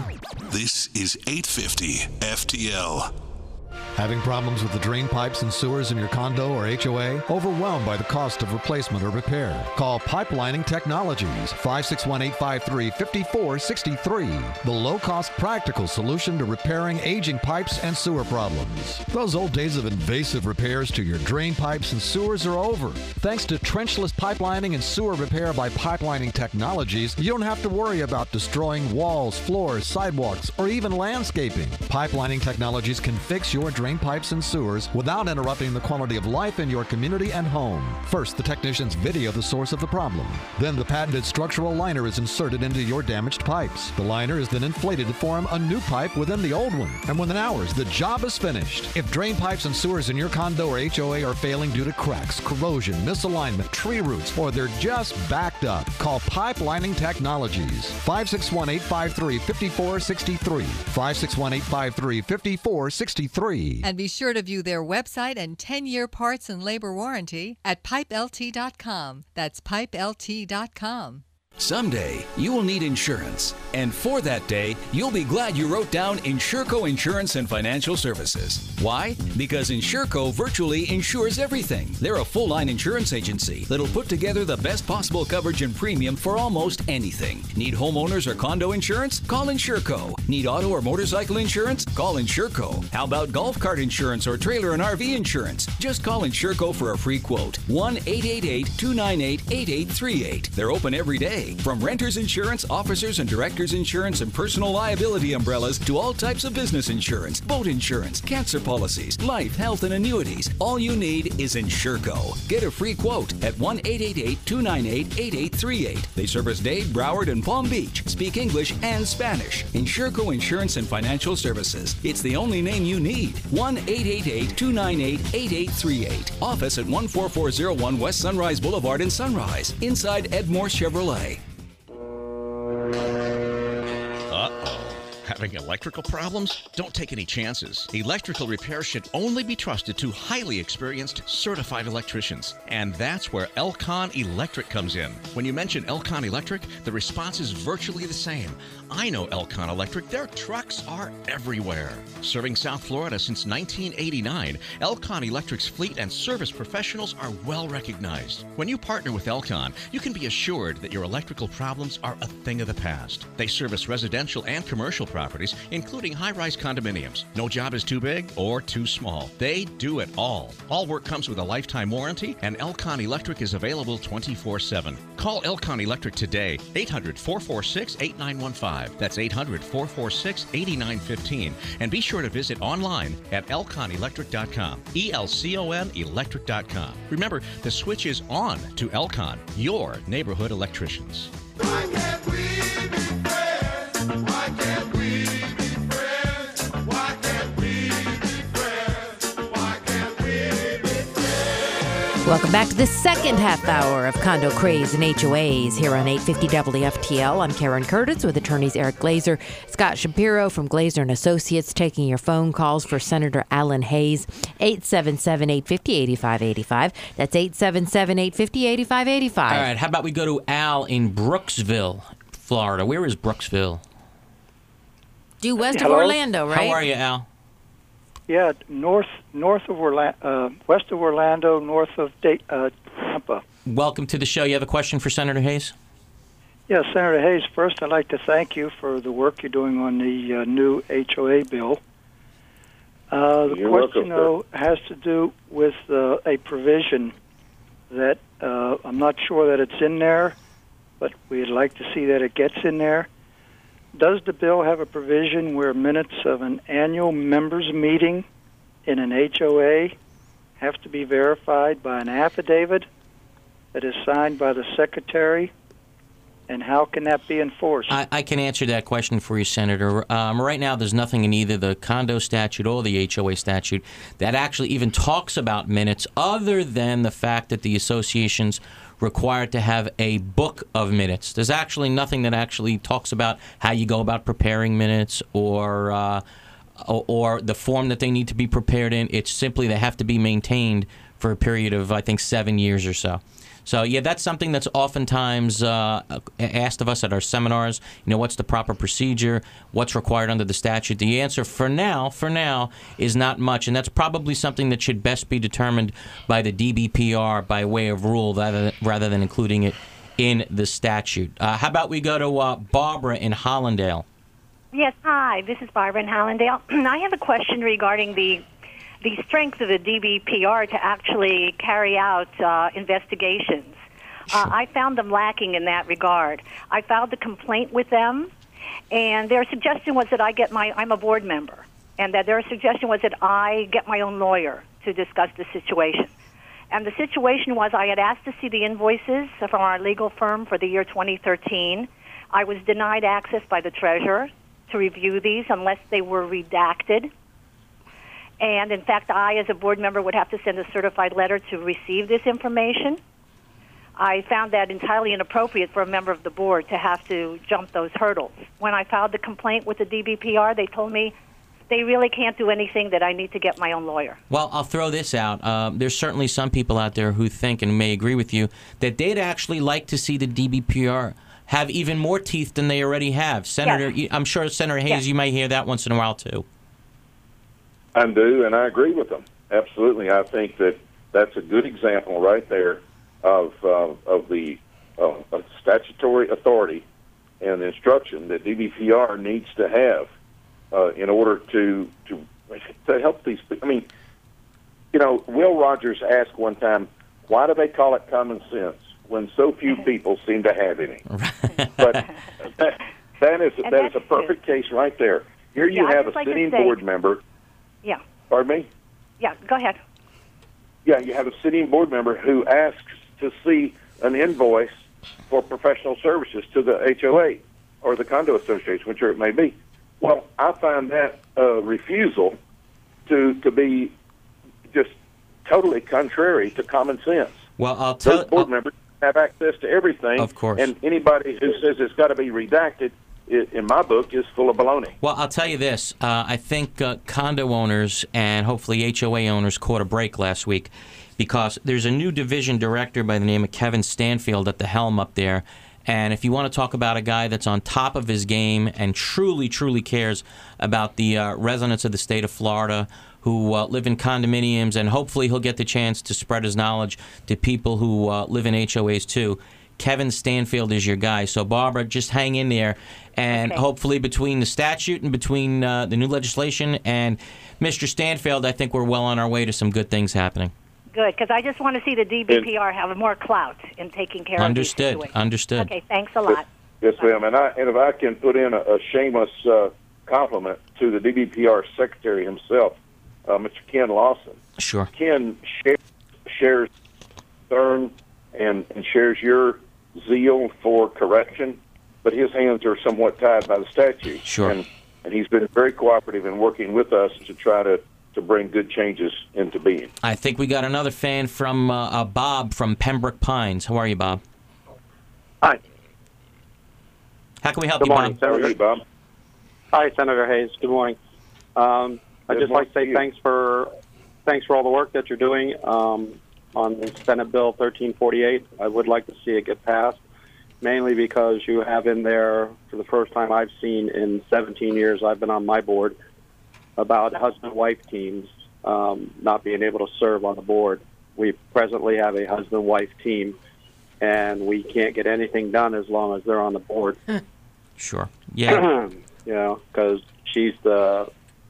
This is eight fifty F T L. Having problems with the drain pipes and sewers in your condo or H O A? Overwhelmed by the cost of replacement or repair? Call Pipelining Technologies, five six one, eight five three, five four six three. The low-cost, practical solution to repairing aging pipes and sewer problems. Those old days of invasive repairs to your drain pipes and sewers are over. Thanks to trenchless pipelining and sewer repair by Pipelining Technologies, you don't have to worry about destroying walls, floors, sidewalks, or even landscaping. Pipelining Technologies can fix your drain drain pipes and sewers without interrupting the quality of life in your community and home. First, the technicians video the source of the problem. Then the patented structural liner is inserted into your damaged pipes. The liner is then inflated to form a new pipe within the old one. And within hours, the job is finished. If drain pipes and sewers in your condo or H O A are failing due to cracks, corrosion, misalignment, tree roots, or they're just backed up, call Pipelining Technologies. five six one, eight five three, five four six three. five six one, eight five three, five four six three. And be sure to view their website and ten-year parts and labor warranty at pipe L T dot com. That's pipe L T dot com. Someday, you will need insurance. And for that day, you'll be glad you wrote down Insurco Insurance and Financial Services. Why? Because Insurco virtually insures everything. They're a full-line insurance agency that'll put together the best possible coverage and premium for almost anything. Need homeowners or condo insurance? Call Insurco. Need auto or motorcycle insurance? Call Insurco. How about golf cart insurance or trailer and R V insurance? Just call Insurco for a free quote. one eight eight eight, two nine eight, eight eight three eight. They're open every day. From renters insurance, officers and directors insurance, and personal liability umbrellas to all types of business insurance, boat insurance, cancer policies, life, health, and annuities. All you need is Insurco. Get a free quote at one eight eight eight, two nine eight, eight eight three eight. They service Dade, Broward, and Palm Beach. Speak English and Spanish. Insurco Insurance and Financial Services. It's the only name you need. one eight eight eight, two nine eight, eight eight three eight. Office at one four four zero one West Sunrise Boulevard in Sunrise. Inside Edmore Chevrolet. Uh-oh. Having electrical problems? Don't take any chances. Electrical repair should only be trusted to highly experienced, certified electricians. And that's where Elcon Electric comes in. When you mention Elcon Electric, the response is virtually the same. I know Elcon Electric. Their trucks are everywhere. Serving South Florida since nineteen eighty-nine, Elcon Electric's fleet and service professionals are well recognized. When you partner with Elcon, you can be assured that your electrical problems are a thing of the past. They service residential and commercial properties, including high-rise condominiums. No job is too big or too small. They do it all. All work comes with a lifetime warranty, and Elcon Electric is available twenty-four seven. Call Elcon Electric today, eight hundred, four four six, eight nine one five. That's eight hundred, four four six, eight nine one five. And be sure to visit online at elcon electric dot com. E L C O N electric dot com. Remember, the switch is on to Elcon, your neighborhood electricians. Why can't we be friends? Why can't we be friends? Why can't we be friends? Why can't we be friends? Welcome back to the second half hour of Condo Craze and H O As here on eight fifty W F T L. I'm Karen Curtis with attorneys Eric Glazer, Scott Shapiro from Glazer and Associates, taking your phone calls for Senator Alan Hayes, eight seven seven, eight five zero, eight five eight five. That's eight seven seven, eight five zero, eight five eight five. All right, how about we go to Al in Brooksville, Florida. Where is Brooksville? Due west Hello? of Orlando, right? How are you, Al? Yeah, north north of Orlando, uh, west of Orlando, north of da- uh, Tampa. Welcome to the show. You have a question for Senator Hayes? Yeah, Senator Hayes, first I'd like to thank you for the work you're doing on the uh, new H O A bill. Uh, the You're question, welcome, though, has to do with uh, a provision that uh, I'm not sure that it's in there, but we'd like to see that it gets in there. Does the bill have a provision where minutes of an annual members' meeting in an H O A have to be verified by an affidavit that is signed by the secretary? And how can that be enforced? I, I can answer that question for you, Senator. Um, right now, there's nothing in either the condo statute or the H O A statute that actually even talks about minutes, other than the fact that the association's required to have a book of minutes. There's actually nothing that actually talks about how you go about preparing minutes or uh, or, or the form that they need to be prepared in. It's simply they have to be maintained for a period of, I think, seven years or so. So, yeah, that's something that's oftentimes uh, asked of us at our seminars. You know, what's the proper procedure? What's required under the statute? The answer for now, for now, is not much. And that's probably something that should best be determined by the D B P R by way of rule rather, rather than including it in the statute. Uh, how about we go to uh, Barbara in Hollandale? Yes, hi. This is Barbara in Hollandale. I have a question regarding the the strength of the D B P R to actually carry out uh, investigations. Uh, I found them lacking in that regard. I filed a complaint with them, and their suggestion was that I get my, I'm a board member, and that their suggestion was that I get my own lawyer to discuss the situation. And the situation was I had asked to see the invoices from our legal firm for the year twenty thirteen. I was denied access by the treasurer to review these unless they were redacted. And, in fact, I, as a board member, would have to send a certified letter to receive this information. I found that entirely inappropriate for a member of the board to have to jump those hurdles. When I filed the complaint with the D B P R, they told me they really can't do anything, that I need to get my own lawyer. Well, I'll throw this out. Uh, there's certainly some people out there who think, and may agree with you, that they'd actually like to see the D B P R have even more teeth than they already have. Senator, Yes. I'm sure, Senator Hayes, Yes. you might hear that once in a while, too. I do, and I agree with them. Absolutely. I think that that's a good example right there of uh, of the uh, of statutory authority and instruction that D B P R needs to have uh, in order to, to to help these people. I mean, you know, Will Rogers asked one time, why do they call it common sense when so few people seem to have any? But that, that is And that is a that's perfect case right there. Here you Yeah, I'd have a just like to sitting say- board member. Yeah. Pardon me? Yeah, go ahead. Yeah, you have a sitting board member who asks to see an invoice for professional services to the H O A or the condo association, whichever it may be. Well, I find that uh, refusal to to be just totally contrary to common sense. Well, I'll tell Those board members have access to everything. Of course. And anybody who says it's got to be redacted i in my book, is full of baloney. Well, I'll tell you this. Uh, I think uh, condo owners and hopefully H O A owners caught a break last week because there's a new division director by the name of Kevin Stanfield at the helm up there. And if you want to talk about a guy that's on top of his game and truly, truly cares about the uh, residents of the state of Florida who uh, live in condominiums, and hopefully he'll get the chance to spread his knowledge to people who uh, live in H O As too, Kevin Stanfield is your guy. So, Barbara, just hang in there. And Okay. hopefully between the statute and between uh, the new legislation and Mister Stanfield, I think we're well on our way to some good things happening. Good, because I just want to see the D B P R have more clout in taking care Understood. of these situations. Understood. Okay, thanks a lot. Yes, ma'am. And, I, and if I can put in a, a shameless uh, compliment to the D B P R secretary himself, uh, Mister Ken Lawson. Sure. Ken shares, shares concern and, and shares your zeal for correction, but his hands are somewhat tied by the statute. Sure. And, and he's been very cooperative in working with us to try to, to bring good changes into being. I think we got another fan from uh, uh, Bob from Pembroke Pines. How are you, Bob? Hi. How can we help Good you, morning, Bob? Senator. How are you, Bob? Hi, Senator Hayes. Good morning. Um, I'd Good just like to morning say to you. thanks for thanks for all the work that you're doing um, on Senate Bill thirteen forty-eight. I would like to see it get passed, mainly because you have in there, for the first time I've seen in seventeen years I've been on my board, about husband-wife teams um, not being able to serve on the board. We presently have a husband-wife team, and we can't get anything done as long as they're on the board. Sure. Yeah. You know, because she's the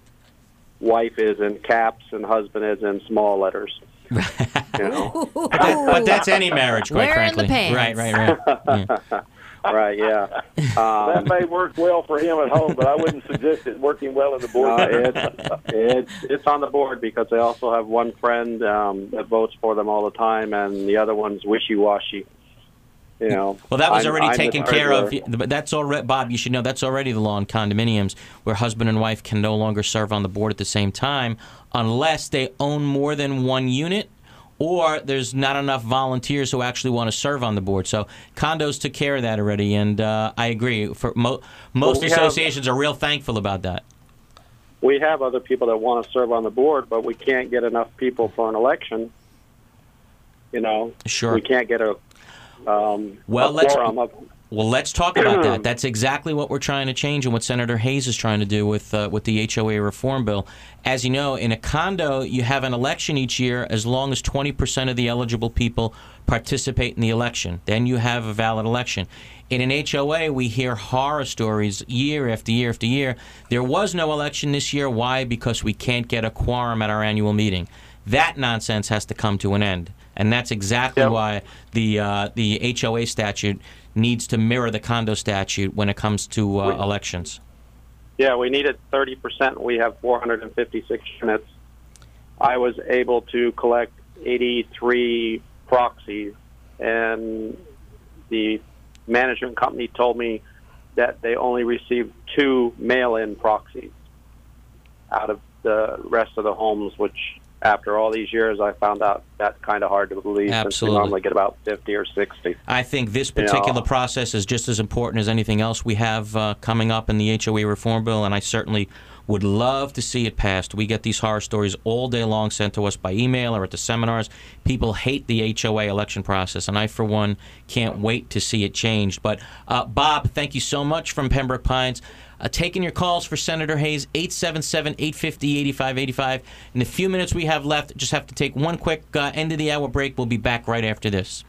wife is in caps and husband is in small letters. You know, but, that, but that's any marriage, quite Wearing the frankly. pants. Right, right, right. Yeah. right? Yeah. That Um, may work well for him at home, but I wouldn't suggest it working well at the board. uh, it's, it's it's on the board because they also have one friend um, that votes for them all the time, and the other one's wishy-washy. You know. Well, that was I'm- already I'm the taken care of. treasurer. But that's already, Bob, you should know that's already the law in condominiums where husband and wife can no longer serve on the board at the same time unless they own more than one unit or there's not enough volunteers who actually want to serve on the board. So condos took care of that already, and uh, I agree. For mo- most Well, we have- associations are real thankful about that. We have other people that want to serve on the board, but we can't get enough people for an election. You know, Sure. we can't get a um, Well, a let's quorum of well let's talk about that. That's exactly what we're trying to change, and what Senator Hayes is trying to do with uh, with the H O A reform bill. As you know, in a condo, you have an election each year as long as twenty percent of the eligible people participate in the election. Then you have a valid election. In an H O A, we hear horror stories year after year after year. There was no election this year. Why? Because we can't get a quorum at our annual meeting. That nonsense has to come to an end. And that's exactly Yep. why the uh, the H O A statute needs to mirror the condo statute when it comes to uh, elections. Yeah, we needed thirty percent. We have four hundred fifty-six units. I was able to collect eighty-three proxies, and the management company told me that they only received two mail-in proxies out of the rest of the homes, which after all these years I found out that's kind of hard to believe since Absolutely. we normally get about fifty or sixty. I think this You know. particular process is just as important as anything else we have uh, coming up in the H O A reform bill, and I certainly would love to see it passed. We get these horror stories all day long sent to us by email or at the seminars. People hate the H O A election process, and I, for one, can't wait to see it changed. But, uh, Bob, thank you so much from Pembroke Pines. Uh, taking your calls for Senator Hayes, eight seven seven, eight five zero, eight five eight five. In the few minutes we have left, just have to take one quick uh, end-of-the-hour break. We'll be back right after this.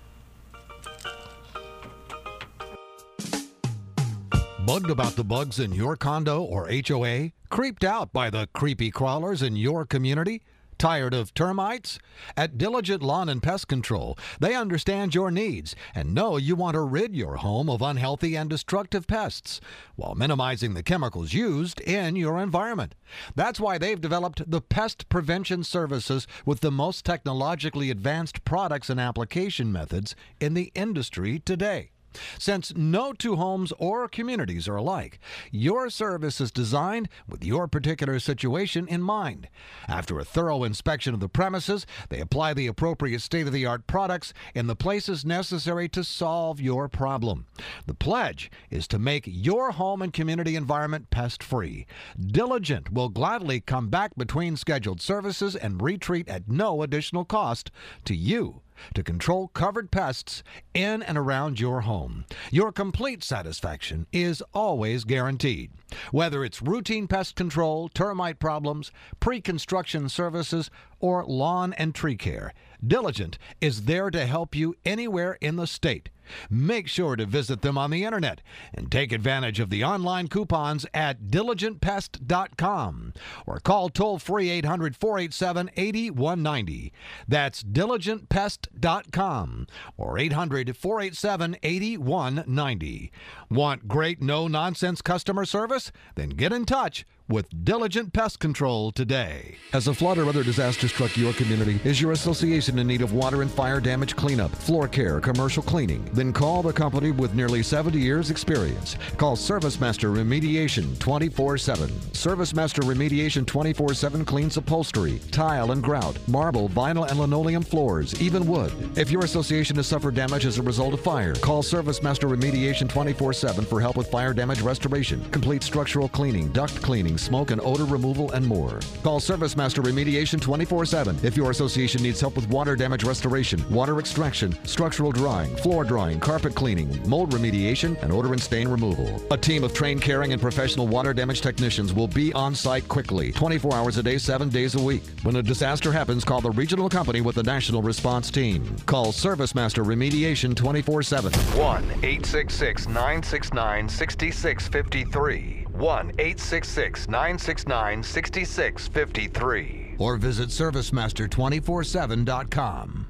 Bugged about the bugs in your condo or H O A? Creeped out by the creepy crawlers in your community? Tired of termites? At Diligent Lawn and Pest Control, they understand your needs and know you want to rid your home of unhealthy and destructive pests while minimizing the chemicals used in your environment. That's why they've developed the pest prevention services with the most technologically advanced products and application methods in the industry today. Since no two homes or communities are alike, your service is designed with your particular situation in mind. After a thorough inspection of the premises, they apply the appropriate state-of-the-art products in the places necessary to solve your problem. The pledge is to make your home and community environment pest-free. Diligent will gladly come back between scheduled services and retreat at no additional cost to you to control covered pests in and around your home. Your complete satisfaction is always guaranteed. Whether it's routine pest control, termite problems, pre-construction services, or lawn and tree care, Diligent is there to help you anywhere in the state. Make sure to visit them on the internet and take advantage of the online coupons at diligent pest dot com or call toll-free eight hundred, four eight seven, eight one nine zero. That's diligent pest dot com or eight hundred, four eight seven, eight one nine zero. Want great no-nonsense customer service? Then get in touch with Diligent Pest Control today. Has a flood or other disaster struck your community? Is your association in need of water and fire damage cleanup, floor care, commercial cleaning? Then call the company with nearly seventy years experience. Call ServiceMaster Remediation twenty-four seven. ServiceMaster Remediation twenty-four seven cleans upholstery, tile and grout, marble, vinyl and linoleum floors, even wood. If your association has suffered damage as a result of fire, call ServiceMaster Remediation twenty-four seven for help with fire damage restoration, complete structural cleaning, duct cleaning, smoke and odor removal, and more. Call ServiceMaster Remediation twenty-four seven if your association needs help with water damage restoration, water extraction, structural drying, floor drying, carpet cleaning, mold remediation, and odor and stain removal. A team of trained, caring, and professional water damage technicians will be on site quickly, twenty-four hours a day, seven days a week. When a disaster happens, call the regional company with the national response team. Call ServiceMaster Remediation twenty-four seven. one eight six six, nine six nine, six six five three. one eight six six, nine six nine, six six five three. Or visit service master two four seven dot com.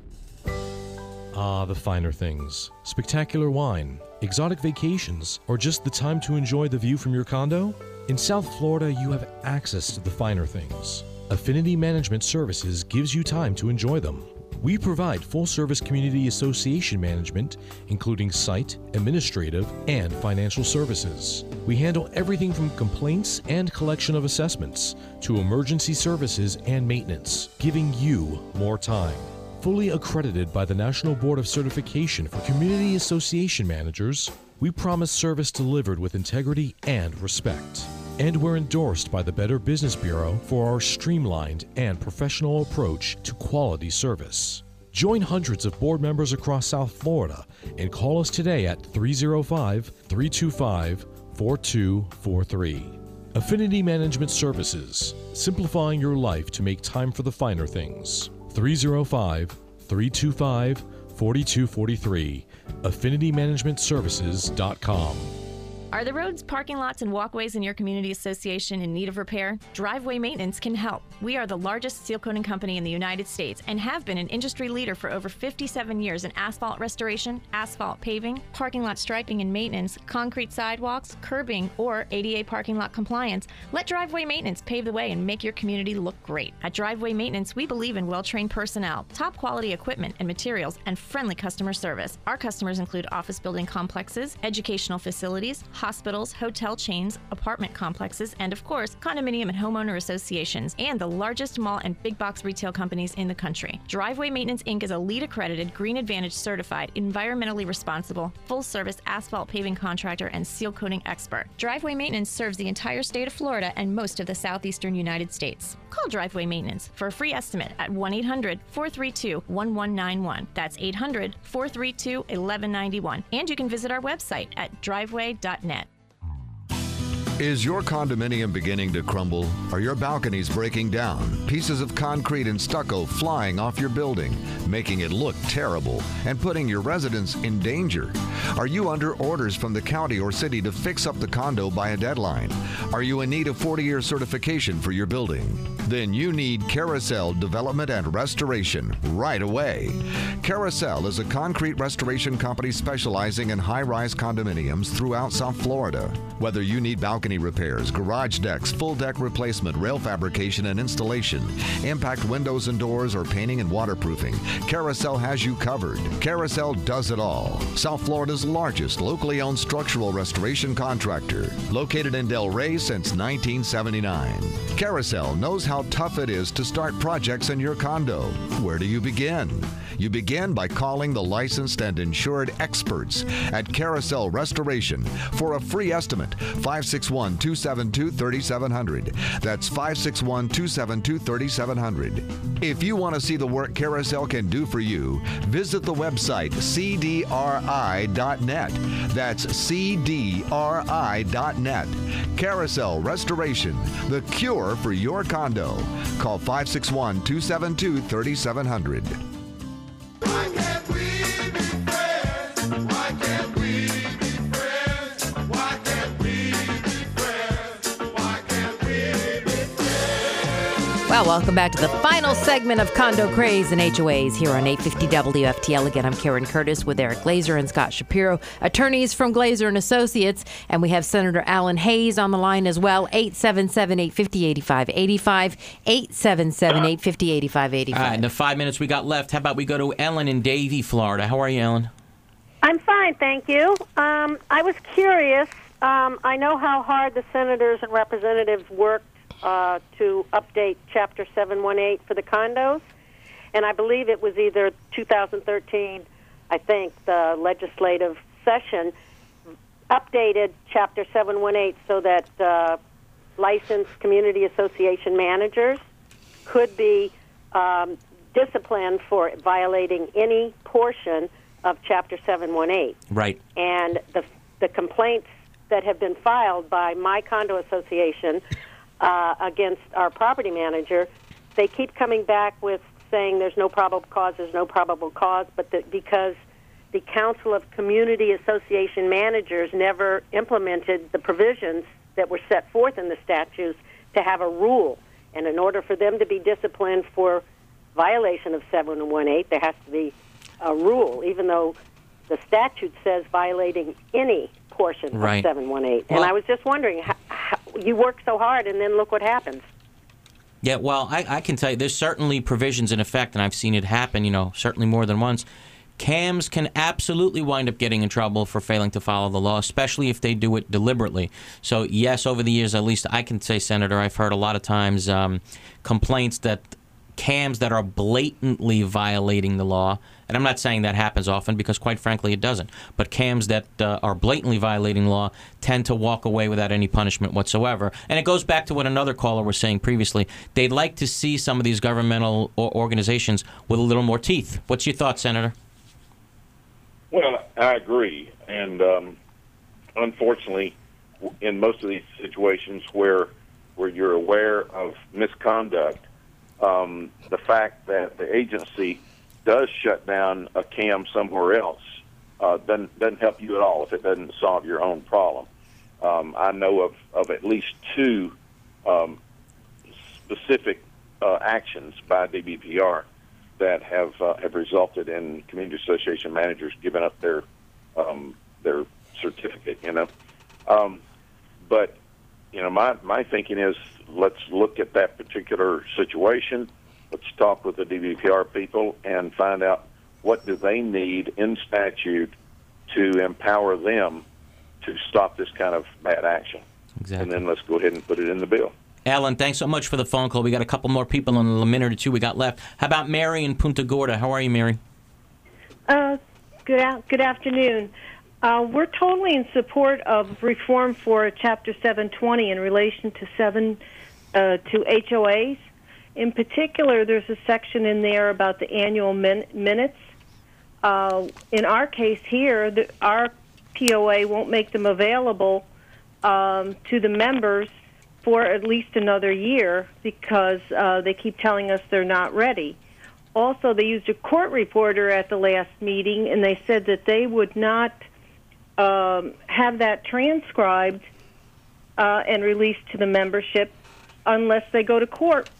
Ah, the finer things. Spectacular wine, exotic vacations, or just the time to enjoy the view from your condo? In South Florida, you have access to the finer things. Affinity Management Services gives you time to enjoy them. We provide full-service community association management, including site, administrative, and financial services. We handle everything from complaints and collection of assessments to emergency services and maintenance, giving you more time. Fully accredited by the National Board of Certification for Community Association Managers, we promise service delivered with integrity and respect. And we're endorsed by the Better Business Bureau for our streamlined and professional approach to quality service. Join hundreds of board members across South Florida and call us today at three oh five, three two five, four two four three. Affinity Management Services, simplifying your life to make time for the finer things. three oh five, three two five, four two four three. affinity management services dot com. Are the roads, parking lots, and walkways in your community association in need of repair? Driveway Maintenance can help. We are the largest seal coating company in the United States and have been an industry leader for over fifty-seven years in asphalt restoration, asphalt paving, parking lot striping and maintenance, concrete sidewalks, curbing, or A D A parking lot compliance. Let Driveway Maintenance pave the way and make your community look great. At Driveway Maintenance, we believe in well-trained personnel, top quality equipment and materials, and friendly customer service. Our customers include office building complexes, educational facilities, hospitals, hotel chains, apartment complexes, and of course, condominium and homeowner associations, and the largest mall and big box retail companies in the country. Driveway Maintenance Incorporated is a LEED accredited, Green Advantage certified, environmentally responsible, full service asphalt paving contractor and seal coating expert. Driveway Maintenance serves the entire state of Florida and most of the southeastern United States. Call Driveway Maintenance for a free estimate at one eight hundred, four three two, one one nine one. That's eight hundred, four three two, one one nine one. And you can visit our website at driveway dot net. Is your condominium beginning to crumble? Are your balconies breaking down? Pieces of concrete and stucco flying off your building, making it look terrible and putting your residents in danger? Are you under orders from the county or city to fix up the condo by a deadline? Are you in need of forty-year certification for your building? Then you need Carousel Development and Restoration right away. Carousel is a concrete restoration company specializing in high-rise condominiums throughout South Florida. Whether you need balcony balcony repairs, garage decks, full deck replacement, rail fabrication and installation, impact windows and doors, or painting and waterproofing, Carousel has you covered. Carousel does it all. South Florida's largest locally owned structural restoration contractor, located in Del Rey since nineteen seventy-nine. Carousel knows how tough it is to start projects in your condo. Where do you begin? You begin by calling the licensed and insured experts at Carousel Restoration for a free estimate. five six one, two seven two, three seven zero zero. That's five six one, two seven two, three seven zero zero. If you want to see the work Carousel can do for you, visit the website C D R I dot net. That's C D R I dot net. Carousel Restoration, the cure for your condo. Call five six one, two seven two, three seven zero zero. Why can't we be friends? Why can't we be friends? Why can't we be friends? Why can't we be friends? Well, welcome back to the final segment of Condo Craze and H O As here on eight fifty W F T L. Again, I'm Karen Curtis with Eric Glazer and Scott Shapiro, attorneys from Glazer and Associates. And we have Senator Alan Hayes on the line as well, eight seven seven, eight five zero, eight five eight five, eight seven seven, eight five zero, eight five eight All five. right, in the five minutes we got left, how about we go to Ellen in Davie, Florida. How are you, Ellen? I'm fine, thank you. Um, I was curious. Um, I know how hard the senators and representatives worked uh, to update Chapter seven one eight for the condos, and I believe it was either two thousand thirteen, I think, the legislative session updated Chapter seven one eight so that uh, licensed community association managers could be um, disciplined for violating any portion of Chapter seven one eight. Right. And the the complaints that have been filed by my condo association uh, against our property manager, they keep coming back with saying there's no probable cause, there's no probable cause, but that because the Council of Community Association Managers never implemented the provisions that were set forth in the statutes to have a rule. And in order for them to be disciplined for violation of seven one eight, there has to be a rule, even though the statute says violating any portion Right. of seven one eight. Well- and I was just wondering, how, how, you work so hard, and then look what happens. Yeah, well, I, I can tell you there's certainly provisions in effect, and I've seen it happen, you know, certainly more than once. C A Ms can absolutely wind up getting in trouble for failing to follow the law, especially if they do it deliberately. So, yes, over the years, at least I can say, Senator, I've heard a lot of times um, complaints that C A Ms that are blatantly violating the law, and I'm not saying that happens often because, quite frankly, it doesn't, but C A Ms that uh, are blatantly violating law tend to walk away without any punishment whatsoever. And it goes back to what another caller was saying previously. They'd like to see some of these governmental o- organizations with a little more teeth. What's your thought, Senator? Well, I agree, and um, unfortunately, w- in most of these situations where where you're aware of misconduct, um, the fact that the agency does shut down a C A M somewhere else uh, doesn't doesn't help you at all if it doesn't solve your own problem. Um, I know of, of at least two um, specific uh, actions by D B P R that have uh, have resulted in community association managers giving up their um, their certificate. You know, um, but you know, my my thinking is let's look at that particular situation. Let's talk with the D B P R people and find out what do they need in statute to empower them to stop this kind of bad action. Exactly. And then let's go ahead and put it in the bill. Alan, thanks so much for the phone call. We got a couple more people in a minute or two we got left. How about Mary in Punta Gorda? How are you, Mary? Uh, good, a- good afternoon. Uh, we're totally in support of reform for Chapter seven twenty in relation to seven uh, to H O As. In particular, there's a section in there about the annual min- minutes. Uh, in our case here, the, our P O A won't make them available um, to the members for at least another year because uh, they keep telling us they're not ready. Also, they used a court reporter at the last meeting, and they said that they would not um, have that transcribed uh, and released to the membership unless they go to court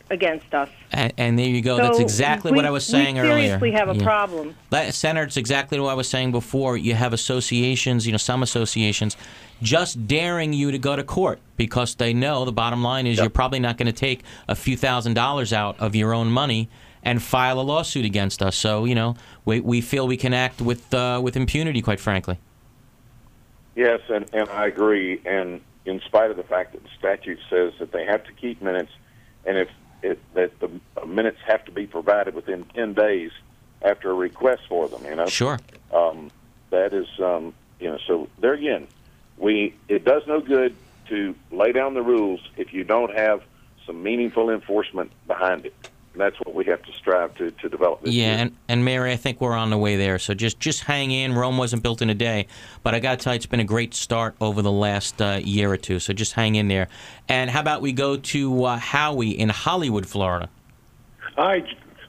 against us. And, and there you go. So That's exactly we, what I was saying we earlier. seriously have a Yeah. problem. That, Senator, it's exactly what I was saying before. You have associations, you know, some associations, just daring you to go to court because they know the bottom line is you're probably not going to take a few thousand dollars out of your own money and file a lawsuit against us. So, you know, we we feel we can act with uh, with impunity, quite frankly. Yes, and, and I agree. And in spite of the fact that the statute says that they have to keep minutes, and if it, that the minutes have to be provided within ten days after a request for them, you know. Sure. Um, that is, um, you know, so there again, we it does no good to lay down the rules if you don't have some meaningful enforcement behind it. And that's what we have to strive to, to develop this Yeah, year. and, and Mary, I think we're on the way there. So just, just hang in. Rome wasn't built in a day. But I got to tell you, it's been a great start over the last uh, year or two. So just hang in there. And how about we go to uh, Howie in Hollywood, Florida? Hi.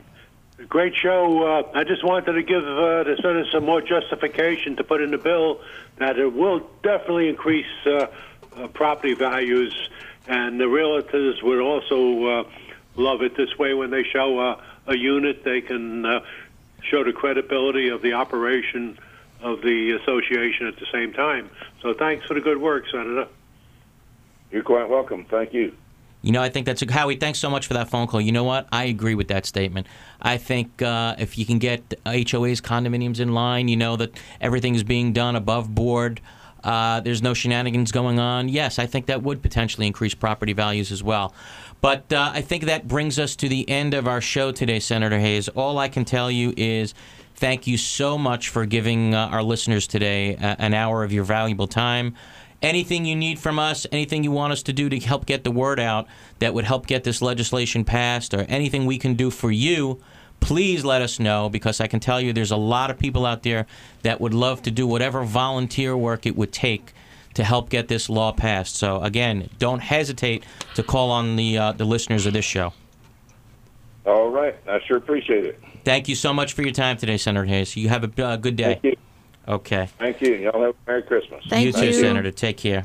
Great show. Uh, I just wanted to give uh, the Senate some more justification to put in the bill that it will definitely increase uh, uh, property values, and the realtors would also uh, love it this way. When they show uh, a unit, they can uh, show the credibility of the operation of the association at the same time. So thanks for the good work, Senator. You're quite welcome. Thank you. You know, I think that's a, Howie, thanks so much for that phone call. You know what? I agree with that statement. I think uh, if you can get H O As, condominiums in line, you know that everything is being done above board, uh, there's no shenanigans going on, yes, I think that would potentially increase property values as well. But uh, I think that brings us to the end of our show today, Senator Hayes. All I can tell you is thank you so much for giving uh, our listeners today uh, an hour of your valuable time. Anything you need from us, anything you want us to do to help get the word out that would help get this legislation passed, or anything we can do for you, please let us know, because I can tell you there's a lot of people out there that would love to do whatever volunteer work it would take to help get this law passed. So, again, don't hesitate to call on the uh, the listeners of this show. All right. I sure appreciate it. Thank you so much for your time today, Senator Hayes. You have a uh, good day. Thank you. Okay. Thank you. Y'all have a Merry Christmas. You too, Senator. Take care.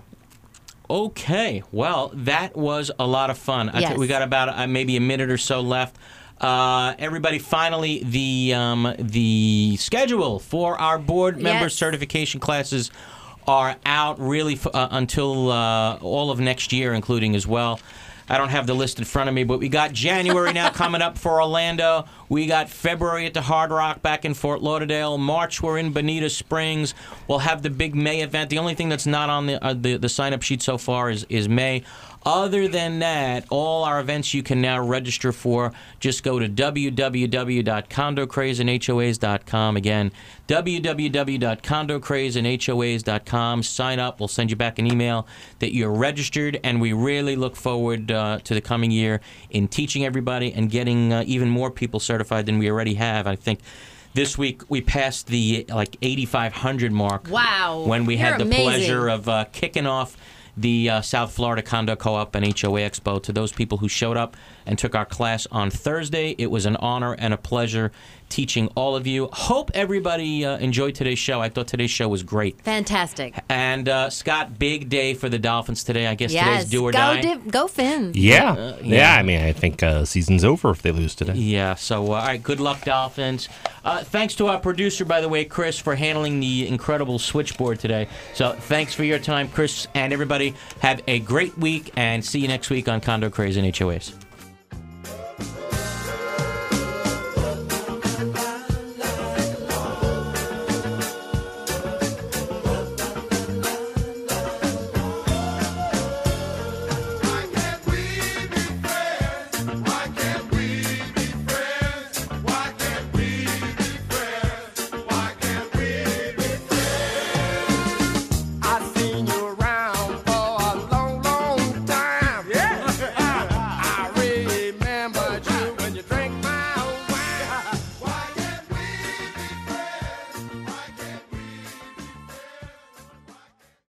Okay. Well, that was a lot of fun. I Yes. think we got about uh, maybe a minute or so left. Uh, everybody, finally, the um, the schedule for our board member Yes. certification classes are out really f- uh, until uh, all of next year, including as well. I don't have the list in front of me, but we got January now coming up for Orlando. We got February at the Hard Rock back in Fort Lauderdale. March, we're in Bonita Springs. We'll have the big May event. The only thing that's not on the uh, the, the sign-up sheet so far is, is May. Other than that, all our events you can now register for. Just go to w w w dot condo craze and h o as dot com. Again, w w w dot condo craze and h o as dot com. Sign up. We'll send you back an email that you're registered, and we really look forward uh, to the coming year in teaching everybody and getting uh, even more people certified than we already have. I think this week we passed the like eighty-five hundred mark. Wow. When we You're had the amazing. pleasure of uh, kicking off the uh, South Florida Condo Co-op and H O A Expo. To those people who showed up and took our class on Thursday, it was an honor and a pleasure teaching all of you. Hope everybody uh, enjoyed today's show. I thought today's show was great. Fantastic. And uh, Scott, big day for the Dolphins today. I guess Yes. today's do or go die. Div- go Fins. Yeah. Uh, yeah. yeah. I mean, I think uh, season's over if they lose today. Yeah, so uh, all right, good luck, Dolphins. Uh, thanks to our producer, by the way, Chris, for handling the incredible switchboard today. So thanks for your time, Chris, and everybody. Have a great week, and see you next week on Condo Craze and H O As.